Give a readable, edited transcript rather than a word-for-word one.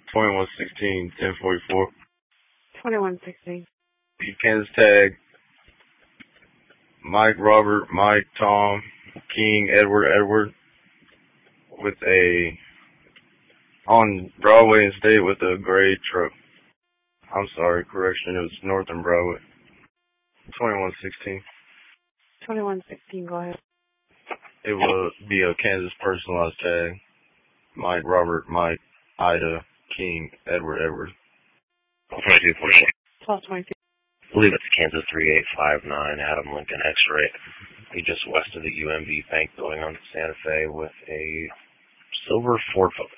2116 1044. 2116. Kansas tag Mike, Robert, Mike, Tom, King, Edward, Edward with on Broadway and State with a gray truck. I'm sorry, correction, it was Northern Broadway. 2116. 2116, go ahead. It will be a Kansas personalized tag. Mike, Robert, Mike, Ida, King, Edward, Edward. 2244. 1222. I believe it's Kansas 3859, Adam Lincoln X-ray. Be just west of the UMB Bank building on Santa Fe with a silver Ford Focus.